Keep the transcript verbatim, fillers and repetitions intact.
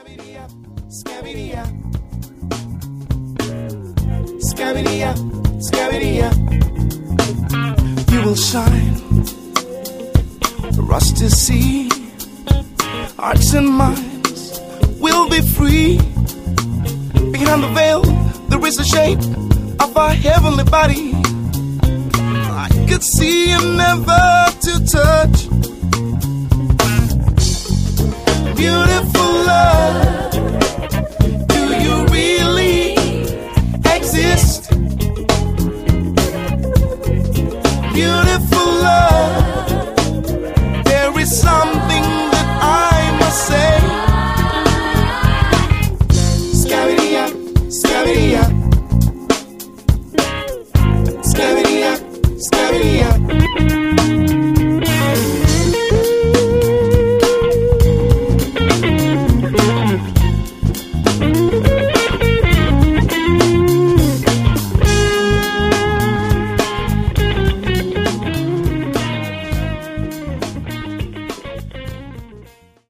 Scabby-dee-ya, scabby-dee-ya, scabby-dee-ya. You will shine, the rust is sea. Hearts and minds will be free. Behind the veil, there is the shape of our heavenly body. I could see and never to touch. Beautiful love.